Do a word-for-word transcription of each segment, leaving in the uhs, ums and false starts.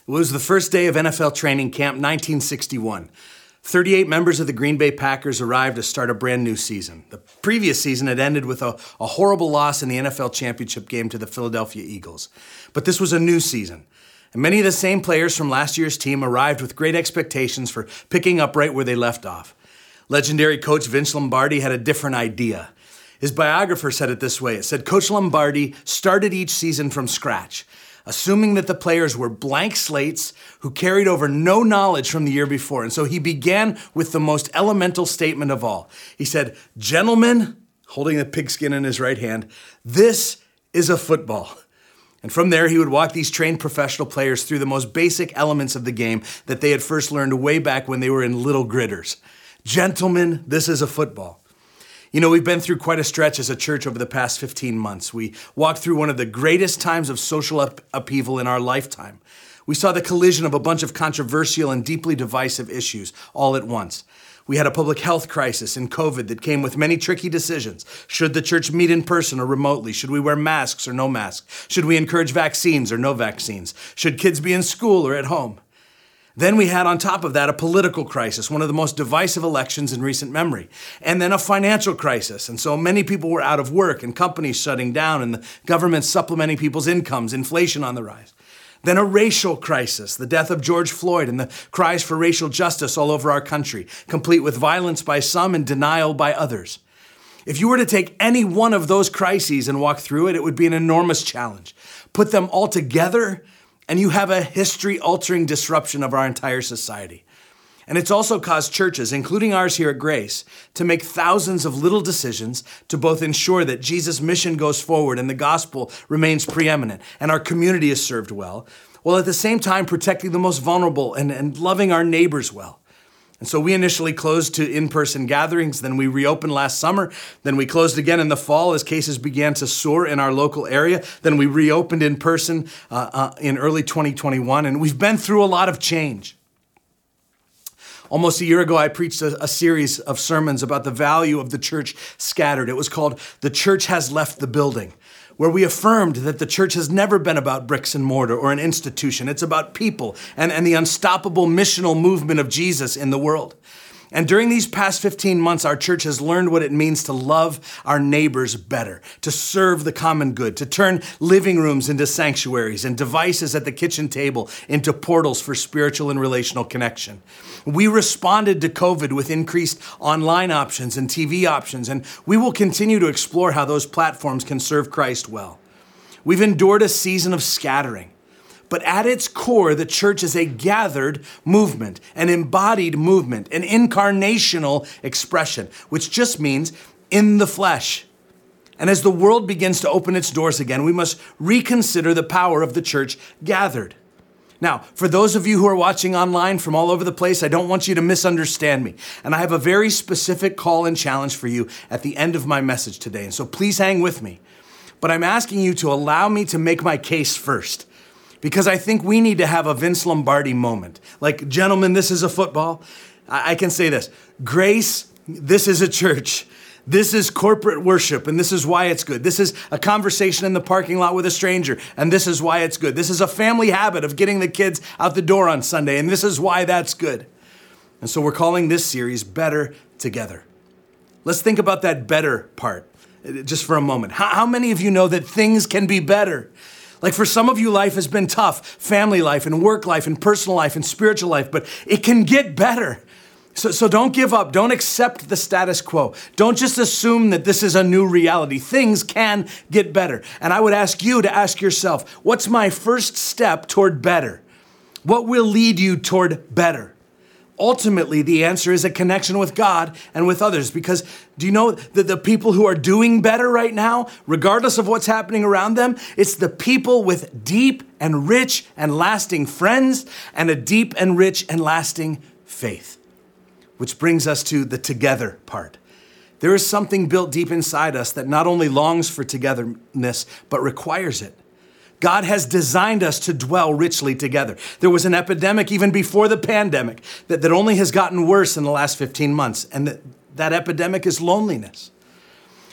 It was the first day of N F L training camp, nineteen sixty-one. thirty-eight members of the Green Bay Packers arrived to start a brand new season. The previous season had ended with a, a horrible loss in the N F L championship game to the Philadelphia Eagles. But this was a new season. And many of the same players from last year's team arrived with great expectations for picking up right where they left off. Legendary coach Vince Lombardi had a different idea. His biographer said it this way. It said, Coach Lombardi started each season from scratch, assuming that the players were blank slates who carried over no knowledge from the year before. And so he began with the most elemental statement of all. He said, gentlemen, holding the pigskin in his right hand, this is a football. And from there, he would walk these trained professional players through the most basic elements of the game that they had first learned way back when they were in little gritters. Gentlemen, this is a football. You know, we've been through quite a stretch as a church over the past fifteen months. We walked through one of the greatest times of social up- upheaval in our lifetime. We saw the collision of a bunch of controversial and deeply divisive issues all at once. We had a public health crisis in COVID that came with many tricky decisions. Should the church meet in person or remotely? Should we wear masks or no masks? Should we encourage vaccines or no vaccines? Should kids be in school or at home? Then we had on top of that a political crisis, one of the most divisive elections in recent memory, and then a financial crisis. And so many people were out of work and companies shutting down and the government supplementing people's incomes, inflation on the rise. Then a racial crisis, the death of George Floyd and the cries for racial justice all over our country, complete with violence by some and denial by others. If you were to take any one of those crises and walk through it, it would be an enormous challenge. Put them all together, and you have a history-altering disruption of our entire society. And it's also caused churches, including ours here at Grace, to make thousands of little decisions to both ensure that Jesus' mission goes forward and the gospel remains preeminent and our community is served well, while at the same time protecting the most vulnerable and, and loving our neighbors well. And so we initially closed to in-person gatherings, then we reopened last summer, then we closed again in the fall as cases began to soar in our local area, then we reopened in person uh, uh, in early twenty twenty-one, and we've been through a lot of change. Almost a year ago, I preached a, a series of sermons about the value of the church scattered. It was called The Church Has Left the Building, where we affirmed that the church has never been about bricks and mortar or an institution. It's about people and, and the unstoppable missional movement of Jesus in the world. And during these past fifteen months, our church has learned what it means to love our neighbors better, to serve the common good, to turn living rooms into sanctuaries and devices at the kitchen table into portals for spiritual and relational connection. We responded to COVID with increased online options and T V options, and we will continue to explore how those platforms can serve Christ well. We've endured a season of scattering. But at its core, the church is a gathered movement, an embodied movement, an incarnational expression, which just means in the flesh. And as the world begins to open its doors again, we must reconsider the power of the church gathered. Now, for those of you who are watching online from all over the place, I don't want you to misunderstand me. And I have a very specific call and challenge for you at the end of my message today. And so please hang with me. But I'm asking you to allow me to make my case first, because I think we need to have a Vince Lombardi moment. Like, gentlemen, this is a football. I, I can say this. Grace, this is a church. This is corporate worship, and this is why it's good. This is a conversation in the parking lot with a stranger, and this is why it's good. This is a family habit of getting the kids out the door on Sunday, and this is why that's good. And so we're calling this series Better Together. Let's think about that better part just for a moment. How, how many of you know that things can be better? Like, for some of you, life has been tough, family life and work life and personal life and spiritual life, but it can get better. So, so don't give up. Don't accept the status quo. Don't just assume that this is a new reality. Things can get better. And I would ask you to ask yourself, what's my first step toward better? What will lead you toward better? Ultimately, the answer is a connection with God and with others, because do you know that the people who are doing better right now, regardless of what's happening around them, it's the people with deep and rich and lasting friends and a deep and rich and lasting faith. Which brings us to the together part. There is something built deep inside us that not only longs for togetherness, but requires it. God has designed us to dwell richly together. There was an epidemic even before the pandemic that, that only has gotten worse in the last fifteen months, and that, that epidemic is loneliness.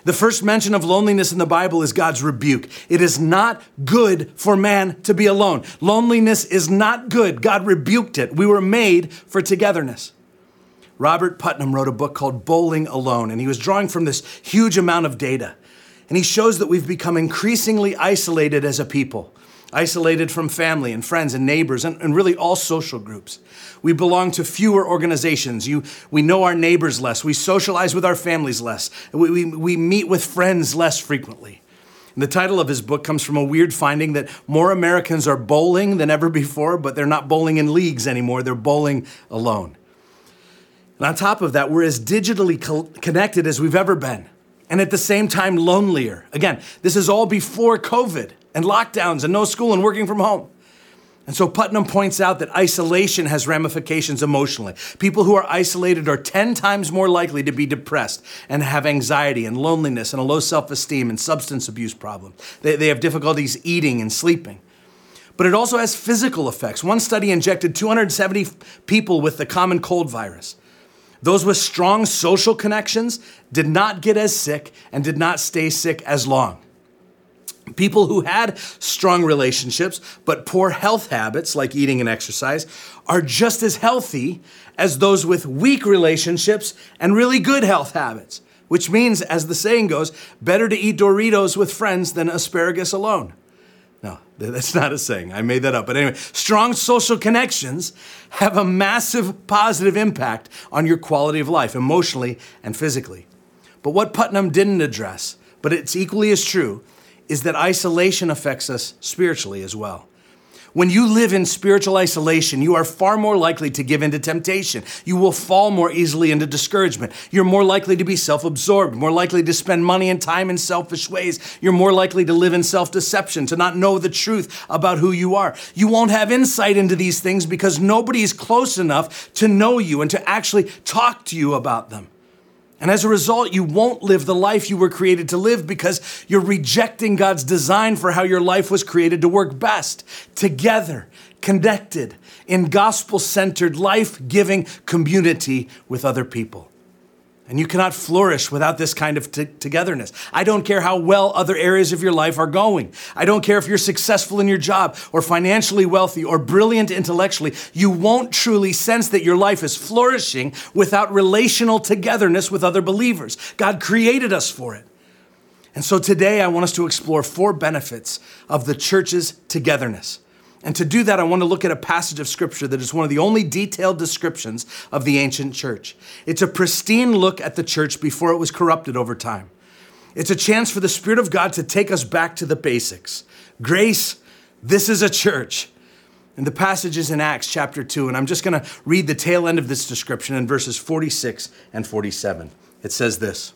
The first mention of loneliness in the Bible is God's rebuke. It is not good for man to be alone. Loneliness is not good. God rebuked it. We were made for togetherness. Robert Putnam wrote a book called Bowling Alone, and he was drawing from this huge amount of data. And he shows that we've become increasingly isolated as a people, isolated from family and friends and neighbors and, and really all social groups. We belong to fewer organizations. You, we know our neighbors less. We socialize with our families less. We, we, we meet with friends less frequently. And the title of his book comes from a weird finding that more Americans are bowling than ever before, but they're not bowling in leagues anymore. They're bowling alone. And on top of that, we're as digitally co- connected as we've ever been. And at the same time, lonelier. Again, this is all before COVID and lockdowns and no school and working from home. And so Putnam points out that isolation has ramifications emotionally. People who are isolated are ten times more likely to be depressed and have anxiety and loneliness and a low self-esteem and substance abuse problems. They, they have difficulties eating and sleeping. But it also has physical effects. One study injected two hundred seventy people with the common cold virus. Those with strong social connections did not get as sick and did not stay sick as long. People who had strong relationships but poor health habits like eating and exercise are just as healthy as those with weak relationships and really good health habits, which means, as the saying goes, better to eat Doritos with friends than asparagus alone. No, that's not a saying. I made that up. But anyway, strong social connections have a massive positive impact on your quality of life, emotionally and physically. But what Putnam didn't address, but it's equally as true, is that isolation affects us spiritually as well. When you live in spiritual isolation, you are far more likely to give into temptation. You will fall more easily into discouragement. You're more likely to be self-absorbed, more likely to spend money and time in selfish ways. You're more likely to live in self-deception, to not know the truth about who you are. You won't have insight into these things because nobody is close enough to know you and to actually talk to you about them. And as a result, you won't live the life you were created to live because you're rejecting God's design for how your life was created to work best, together, connected, in gospel-centered, life-giving community with other people. And you cannot flourish without this kind of t- togetherness. I don't care how well other areas of your life are going. I don't care if you're successful in your job or financially wealthy or brilliant intellectually. You won't truly sense that your life is flourishing without relational togetherness with other believers. God created us for it. And so today I want us to explore four benefits of the church's togetherness. And to do that, I want to look at a passage of scripture that is one of the only detailed descriptions of the ancient church. It's a pristine look at the church before it was corrupted over time. It's a chance for the Spirit of God to take us back to the basics. Grace, this is a church. And the passage is in Acts chapter two, and I'm just going to read the tail end of this description in verses forty-six and forty-seven. It says this.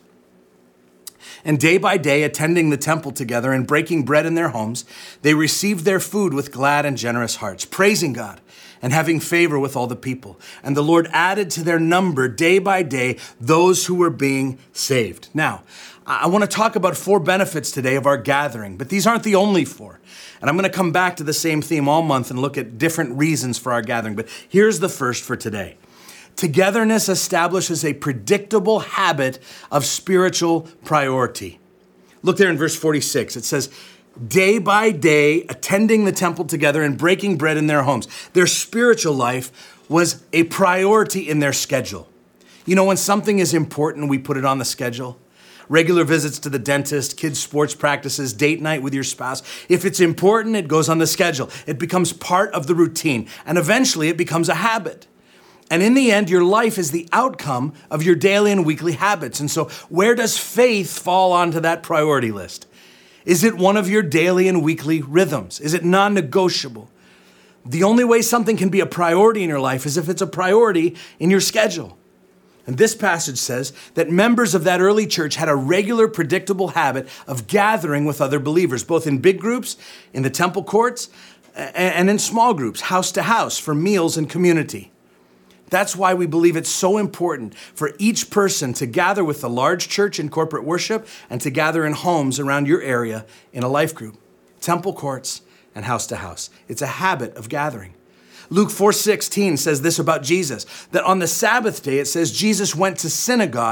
And day by day, attending the temple together and breaking bread in their homes, they received their food with glad and generous hearts, praising God and having favor with all the people. And the Lord added to their number day by day those who were being saved. Now, I want to talk about four benefits today of our gathering, but these aren't the only four. And I'm going to come back to the same theme all month and look at different reasons for our gathering. But here's the first for today. Togetherness establishes a predictable habit of spiritual priority. Look there in verse forty-six. It says, day by day, attending the temple together and breaking bread in their homes. Their spiritual life was a priority in their schedule. You know, when something is important, we put it on the schedule. Regular visits to the dentist, kids' sports practices, date night with your spouse. If it's important, it goes on the schedule. It becomes part of the routine, and eventually it becomes a habit. And in the end, your life is the outcome of your daily and weekly habits. And so where does faith fall onto that priority list? Is it one of your daily and weekly rhythms? Is it non-negotiable? The only way something can be a priority in your life is if it's a priority in your schedule. And this passage says that members of that early church had a regular, predictable habit of gathering with other believers, both in big groups, in the temple courts, and in small groups, house to house, for meals and community. That's why we believe it's so important for each person to gather with the large church in corporate worship and to gather in homes around your area in a life group, temple courts, and house to house. It's a habit of gathering. Luke four sixteen says this about Jesus, that on the Sabbath day, it says Jesus went to synagogue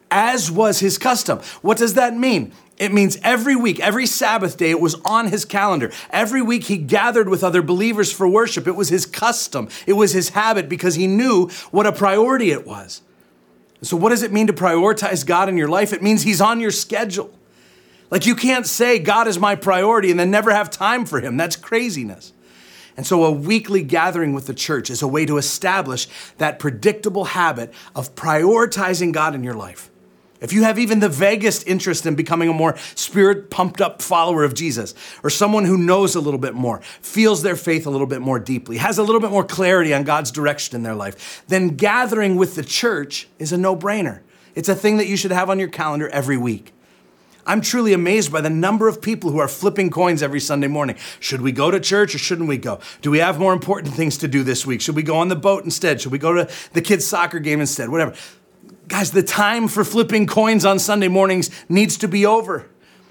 as was his custom. What does that mean? It means every week, every Sabbath day, it was on his calendar. Every week he gathered with other believers for worship. It was his custom. It was his habit because he knew what a priority it was. So what does it mean to prioritize God in your life? It means he's on your schedule. Like you can't say God is my priority and then never have time for him. That's craziness. And so a weekly gathering with the church is a way to establish that predictable habit of prioritizing God in your life. If you have even the vaguest interest in becoming a more spirit pumped up follower of Jesus, or someone who knows a little bit more, feels their faith a little bit more deeply, has a little bit more clarity on God's direction in their life, then gathering with the church is a no-brainer. It's a thing that you should have on your calendar every week. I'm truly amazed by the number of people who are flipping coins every Sunday morning. Should we go to church or shouldn't we go? Do we have more important things to do this week? Should we go on the boat instead? Should we go to the kids' soccer game instead? Whatever. Guys, the time for flipping coins on Sunday mornings needs to be over.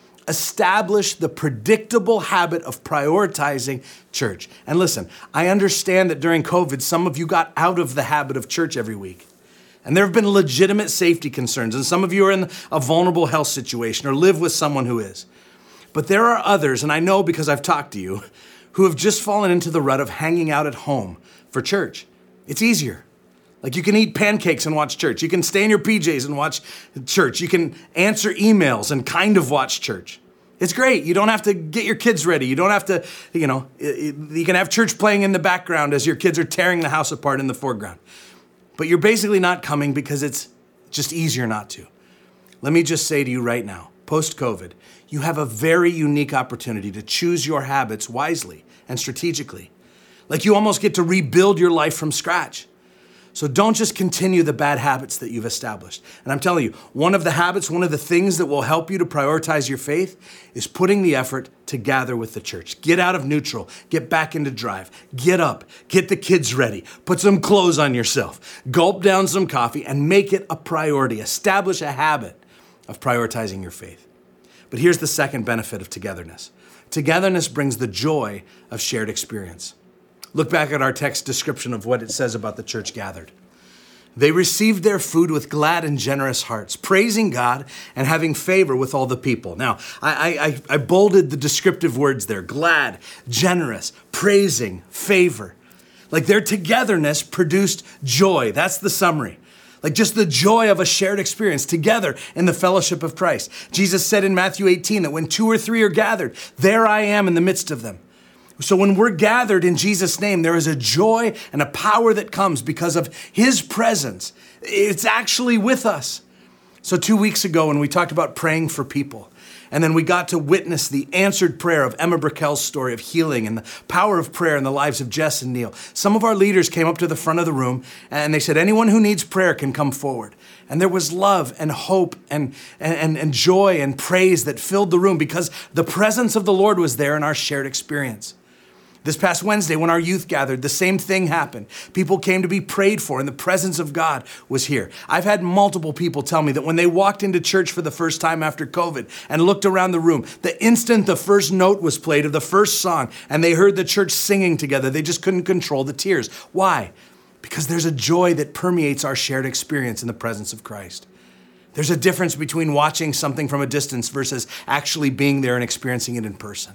Establish the predictable habit of prioritizing church. And listen, I understand that during COVID, some of you got out of the habit of church every week. And there have been legitimate safety concerns, and some of you are in a vulnerable health situation or live with someone who is. But there are others, and I know because I've talked to you, who have just fallen into the rut of hanging out at home for church. It's easier. Like you can eat pancakes and watch church. You can stay in your P Js and watch church. You can answer emails and kind of watch church. It's great. You don't have to get your kids ready. You don't have to, you know, you can have church playing in the background as your kids are tearing the house apart in the foreground. But you're basically not coming because it's just easier not to. Let me just say to you right now, post-COVID, you have a very unique opportunity to choose your habits wisely and strategically. Like you almost get to rebuild your life from scratch. So don't just continue the bad habits that you've established. And I'm telling you, one of the habits, one of the things that will help you to prioritize your faith is putting the effort to gather with the church. Get out of neutral, get back into drive, get up, get the kids ready, put some clothes on yourself, gulp down some coffee and make it a priority. Establish a habit of prioritizing your faith. But here's the second benefit of togetherness. Togetherness brings the joy of shared experience. Look back at our text description of what it says about the church gathered. They received their food with glad and generous hearts, praising God and having favor with all the people. Now, I, I, I bolded the descriptive words there, glad, generous, praising, favor. Like their togetherness produced joy. That's the summary. Like just the joy of a shared experience together in the fellowship of Christ. Jesus said in Matthew eighteen that when two or three are gathered, there I am in the midst of them. So when we're gathered in Jesus' name, there is a joy and a power that comes because of his presence. It's actually with us. So two weeks ago when we talked about praying for people, and then we got to witness the answered prayer of Emma Brickell's story of healing and the power of prayer in the lives of Jess and Neil. Some of our leaders came up to the front of the room and they said, anyone who needs prayer can come forward. And there was love and hope and, and, and joy and praise that filled the room because the presence of the Lord was there in our shared experience. This past Wednesday, when our youth gathered, the same thing happened. People came to be prayed for, and the presence of God was here. I've had multiple people tell me that when they walked into church for the first time after COVID and looked around the room, the instant the first note was played of the first song and they heard the church singing together, they just couldn't control the tears. Why? Because there's a joy that permeates our shared experience in the presence of Christ. There's a difference between watching something from a distance versus actually being there and experiencing it in person.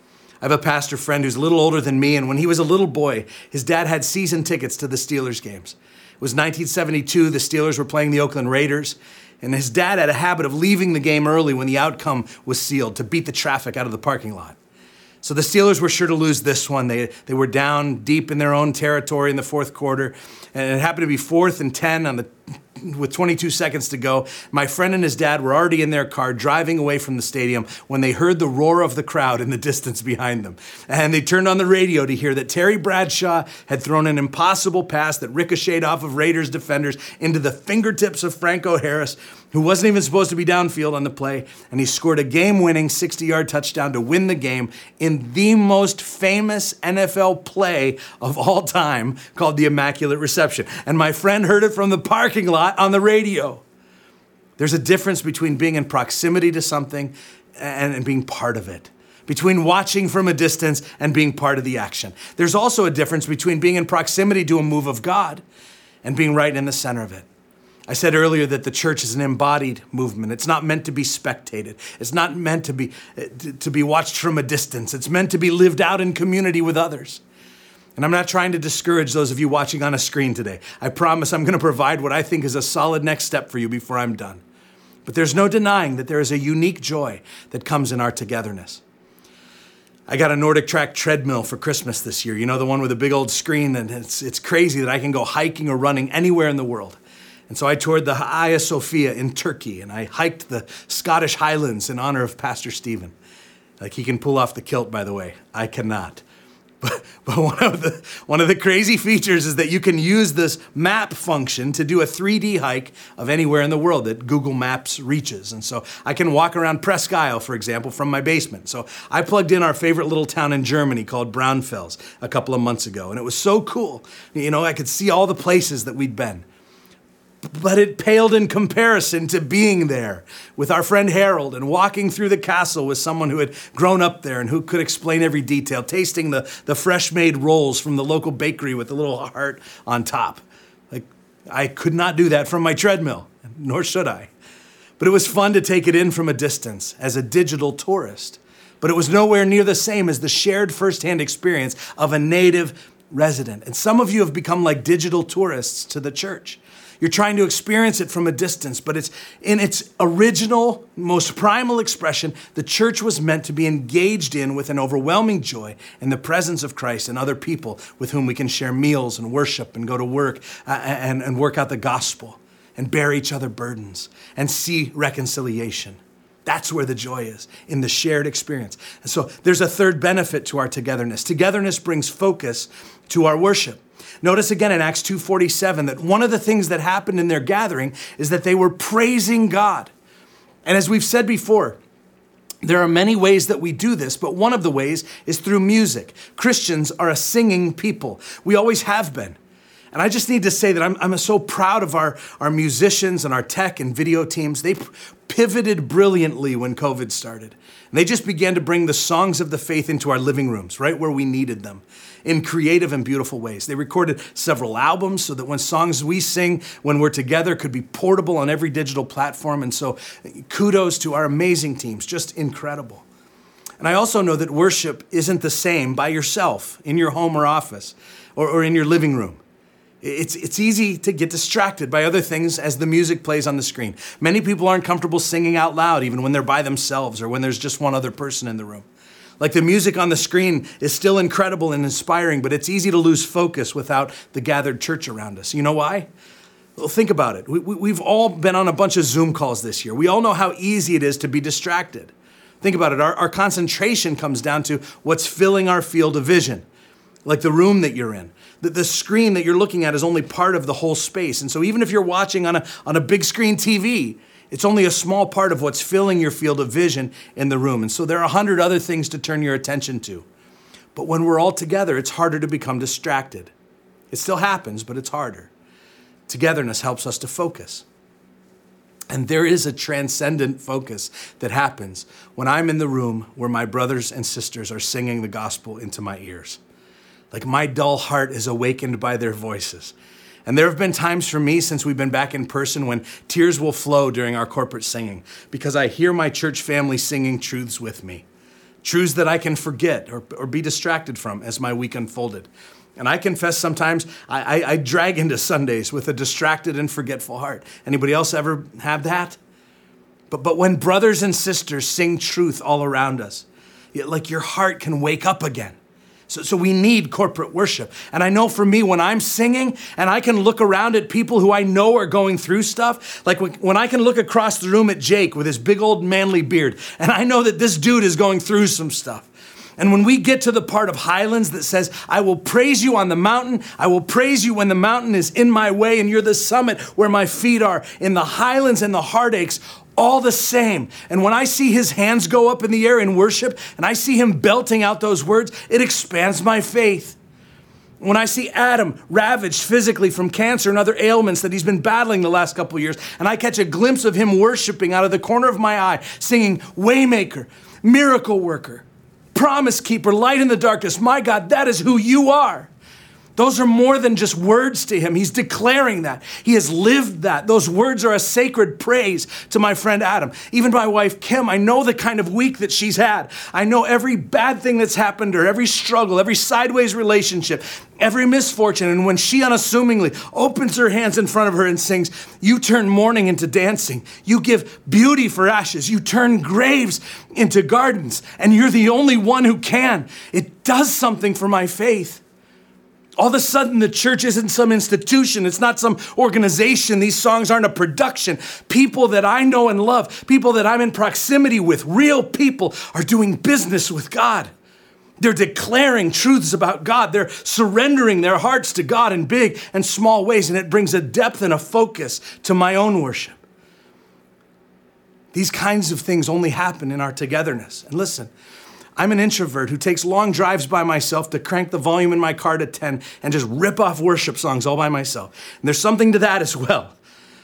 I have a pastor friend who's a little older than me, and when he was a little boy, his dad had season tickets to the Steelers games. It was nineteen seventy-two, the Steelers were playing the Oakland Raiders, and his dad had a habit of leaving the game early when the outcome was sealed to beat the traffic out of the parking lot. So the Steelers were sure to lose this one. They, they were down deep in their own territory in the fourth quarter, and it happened to be fourth and ten on the with twenty-two seconds to go. My friend and his dad were already in their car driving away from the stadium when they heard the roar of the crowd in the distance behind them. And they turned on the radio to hear that Terry Bradshaw had thrown an impossible pass that ricocheted off of Raiders defenders into the fingertips of Franco Harris, who wasn't even supposed to be downfield on the play. And he scored a game-winning sixty-yard touchdown to win the game in the most famous N F L play of all time called the Immaculate Reception. And my friend heard it from the parking lot on the radio. There's a difference between being in proximity to something and, and being part of it, between watching from a distance and being part of the action. There's also a difference between being in proximity to a move of God and being right in the center of it. I said earlier that the church is an embodied movement. It's not meant to be spectated. It's not meant to be, to be watched from a distance. It's meant to be lived out in community with others. And I'm not trying to discourage those of you watching on a screen today. I promise I'm going to provide what I think is a solid next step for you before I'm done. But there's no denying that there is a unique joy that comes in our togetherness. I got a Nordic Track treadmill for Christmas this year. You know, the one with a big old screen, and it's, it's crazy that I can go hiking or running anywhere in the world. And so I toured the Hagia Sophia in Turkey, and I hiked the Scottish Highlands in honor of Pastor Stephen. Like, he can pull off the kilt, by the way. I cannot. But, but one of the one of the crazy features is that you can use this map function to do a three D hike of anywhere in the world that Google Maps reaches. And so I can walk around Presque Isle, for example, from my basement. So I plugged in our favorite little town in Germany called Braunfels a couple of months ago, and it was so cool. You know, I could see all the places that we'd been. But it paled in comparison to being there with our friend Harold and walking through the castle with someone who had grown up there and who could explain every detail, tasting the, the fresh-made rolls from the local bakery with the little heart on top. Like, I could not do that from my treadmill, nor should I. But it was fun to take it in from a distance as a digital tourist. But it was nowhere near the same as the shared firsthand experience of a native resident. And some of you have become like digital tourists to the church. You're trying to experience it from a distance, but it's in its original, most primal expression, the church was meant to be engaged in with an overwhelming joy in the presence of Christ and other people with whom we can share meals and worship and go to work uh, and, and work out the gospel and bear each other burdens and see reconciliation. That's where the joy is, in the shared experience. And so there's a third benefit to our togetherness. Togetherness brings focus to our worship. Notice again in Acts two forty-seven that one of the things that happened in their gathering is that they were praising God. And as we've said before, there are many ways that we do this, but one of the ways is through music. Christians are a singing people. We always have been. And I just need to say that I'm, I'm so proud of our, our musicians and our tech and video teams. They pivoted brilliantly when COVID started. And they just began to bring the songs of the faith into our living rooms, right where we needed them, in creative and beautiful ways. They recorded several albums so that when songs we sing when we're together could be portable on every digital platform. And so kudos to our amazing teams, just incredible. And I also know that worship isn't the same by yourself in your home or office or, or in your living room. It's, it's easy to get distracted by other things as the music plays on the screen. Many people aren't comfortable singing out loud even when they're by themselves or when there's just one other person in the room. Like, the music on the screen is still incredible and inspiring, but it's easy to lose focus without the gathered church around us. You know why? Well, think about it. We, we, we've all been on a bunch of Zoom calls this year. We all know how easy it is to be distracted. Think about it. Our, our concentration comes down to what's filling our field of vision, like the room that you're in. The, the screen that you're looking at is only part of the whole space. And so even if you're watching on a, on a big screen T V, it's only a small part of what's filling your field of vision in the room. And so there are a hundred other things to turn your attention to. But when we're all together, it's harder to become distracted. It still happens, but it's harder. Togetherness helps us to focus. And there is a transcendent focus that happens when I'm in the room where my brothers and sisters are singing the gospel into my ears. Like, my dull heart is awakened by their voices. And there have been times for me since we've been back in person when tears will flow during our corporate singing because I hear my church family singing truths with me, truths that I can forget or, or be distracted from as my week unfolded. And I confess sometimes I, I, I drag into Sundays with a distracted and forgetful heart. Anybody else ever have that? But, but when brothers and sisters sing truth all around us, like, your heart can wake up again. So, so we need corporate worship. And I know for me, when I'm singing and I can look around at people who I know are going through stuff, like when I can look across the room at Jake with his big old manly beard, and I know that this dude is going through some stuff. And when we get to the part of Highlands that says, I will praise you on the mountain, I will praise you when the mountain is in my way and you're the summit where my feet are, in the highlands and the heartaches, all the same. And when I see his hands go up in the air in worship and I see him belting out those words, it expands my faith. When I see Adam ravaged physically from cancer and other ailments that he's been battling the last couple of years, and I catch a glimpse of him worshiping out of the corner of my eye, singing Waymaker, Miracle Worker, Promise Keeper, Light in the Darkness, my God, that is who you are. Those are more than just words to him. He's declaring that. He has lived that. Those words are a sacred praise to my friend Adam. Even my wife, Kim, I know the kind of week that she's had. I know every bad thing that's happened to her, every struggle, every sideways relationship, every misfortune. And when she unassumingly opens her hands in front of her and sings, you turn mourning into dancing. You give beauty for ashes. You turn graves into gardens. And you're the only one who can. It does something for my faith. All of a sudden, the church isn't some institution. It's not some organization. These songs aren't a production. People that I know and love, people that I'm in proximity with, real people are doing business with God. They're declaring truths about God. They're surrendering their hearts to God in big and small ways, and it brings a depth and a focus to my own worship. These kinds of things only happen in our togetherness. And listen, I'm an introvert who takes long drives by myself to crank the volume in my car to ten and just rip off worship songs all by myself. And there's something to that as well.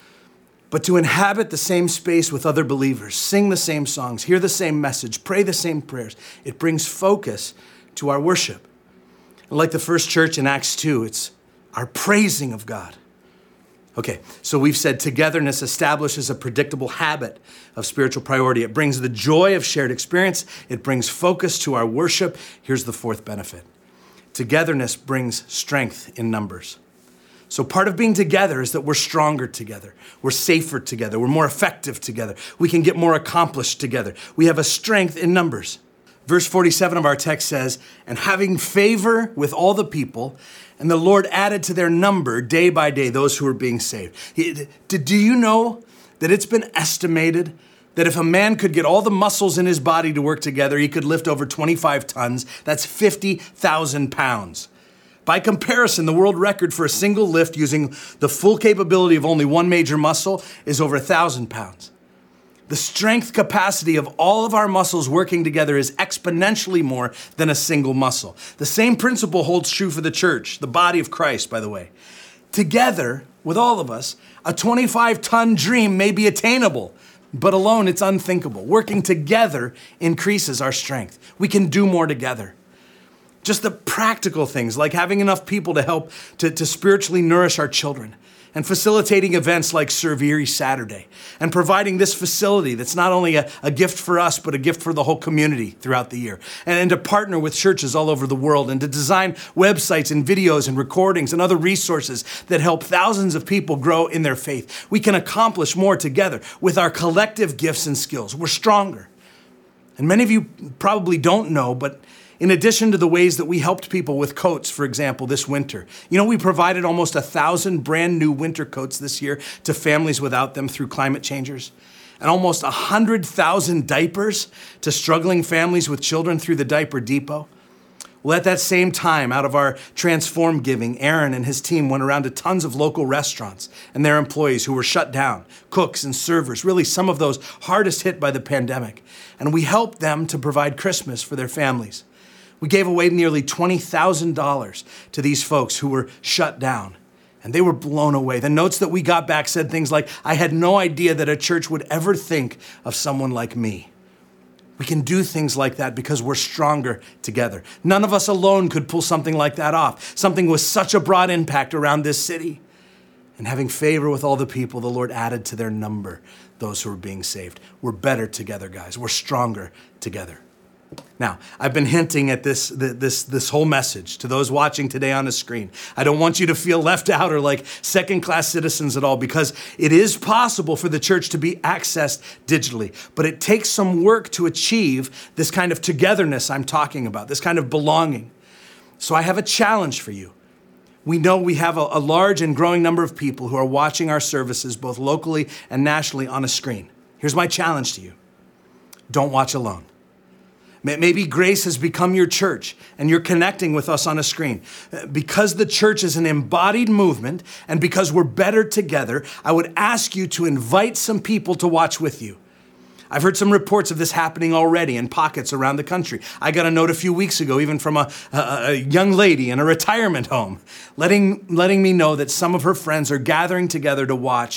But to inhabit the same space with other believers, sing the same songs, hear the same message, pray the same prayers, it brings focus to our worship. And like the first church in Acts two, it's our praising of God. Okay, so we've said togetherness establishes a predictable habit of spiritual priority. It brings the joy of shared experience. It brings focus to our worship. Here's the fourth benefit. Togetherness brings strength in numbers. So part of being together is that we're stronger together. We're safer together. We're more effective together. We can get more accomplished together. We have a strength in numbers. Verse forty-seven of our text says, and having favor with all the people, and the Lord added to their number day by day those who were being saved. Do you know that it's been estimated that if a man could get all the muscles in his body to work together, he could lift over twenty-five tons? That's fifty thousand pounds. By comparison, the world record for a single lift using the full capability of only one major muscle is over one thousand pounds. The strength capacity of all of our muscles working together is exponentially more than a single muscle. The same principle holds true for the church, the body of Christ, by the way. Together, with all of us, a twenty-five ton dream may be attainable, but alone it's unthinkable. Working together increases our strength. We can do more together. Just the practical things like having enough people to help to, to spiritually nourish our children, and facilitating events like Serve Erie Saturday, and providing this facility that's not only a, a gift for us, but a gift for the whole community throughout the year, and, and to partner with churches all over the world, and to design websites and videos and recordings and other resources that help thousands of people grow in their faith. We can accomplish more together with our collective gifts and skills. We're stronger. And many of you probably don't know, but in addition to the ways that we helped people with coats, for example, this winter, you know, we provided almost a thousand brand new winter coats this year to families without them through Climate Changers, and almost one hundred thousand diapers to struggling families with children through the Diaper Depot. Well, at that same time, out of our Transform Giving, Aaron and his team went around to tons of local restaurants and their employees who were shut down, cooks and servers, really some of those hardest hit by the pandemic. And we helped them to provide Christmas for their families. We gave away nearly twenty thousand dollars to these folks who were shut down, and they were blown away. The notes that we got back said things like, I had no idea that a church would ever think of someone like me. We can do things like that because we're stronger together. None of us alone could pull something like that off, something with such a broad impact around this city. And having favor with all the people, the Lord added to their number those who were being saved. We're better together, guys. We're stronger together. Now, I've been hinting at this, this, this whole message to those watching today on the screen. I don't want you to feel left out or like second-class citizens at all, because it is possible for the church to be accessed digitally, but it takes some work to achieve this kind of togetherness I'm talking about, this kind of belonging. So I have a challenge for you. We know we have a, a large and growing number of people who are watching our services, both locally and nationally, on a screen. Here's my challenge to you. Don't watch alone. Maybe Grace has become your church and you're connecting with us on a screen. Because the church is an embodied movement and because we're better together, I would ask you to invite some people to watch with you. I've heard some reports of this happening already in pockets around the country. I got a note a few weeks ago, even from a, a, a young lady in a retirement home, letting, letting me know that some of her friends are gathering together to watch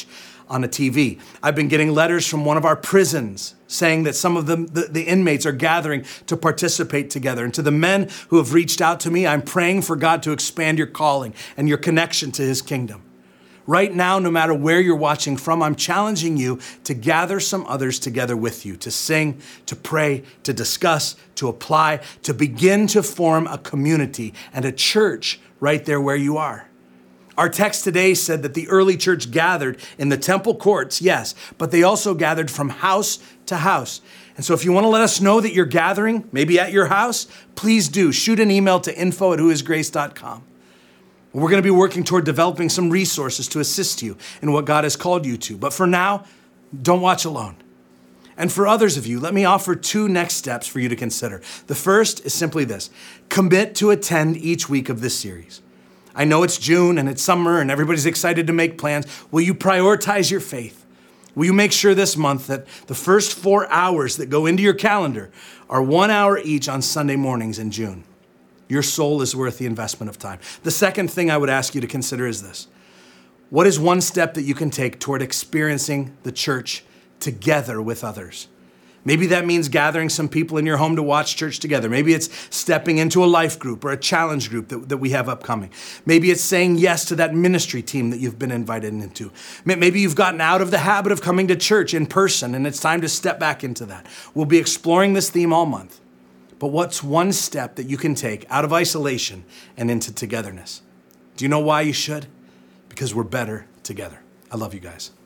on a T V. I've been getting letters from one of our prisons saying that some of the, the, the inmates are gathering to participate together. And to the men who have reached out to me, I'm praying for God to expand your calling and your connection to his kingdom. Right now, no matter where you're watching from, I'm challenging you to gather some others together with you, to sing, to pray, to discuss, to apply, to begin to form a community and a church right there where you are. Our text today said that the early church gathered in the temple courts, yes, but they also gathered from house to house. And so if you want to let us know that you're gathering, maybe at your house, please do. Shoot an email to info at whoisgrace dot com. We're going to be working toward developing some resources to assist you in what God has called you to. But for now, don't watch alone. And for others of you, let me offer two next steps for you to consider. The first is simply this: commit to attend each week of this series. I know it's June and it's summer and everybody's excited to make plans. Will you prioritize your faith? Will you make sure this month that the first four hours that go into your calendar are one hour each on Sunday mornings in June? Your soul is worth the investment of time. The second thing I would ask you to consider is this: what is one step that you can take toward experiencing the church together with others? Maybe that means gathering some people in your home to watch church together. Maybe it's stepping into a life group or a challenge group that, that we have upcoming. Maybe it's saying yes to that ministry team that you've been invited into. Maybe you've gotten out of the habit of coming to church in person and it's time to step back into that. We'll be exploring this theme all month. But what's one step that you can take out of isolation and into togetherness? Do you know why you should? Because we're better together. I love you guys.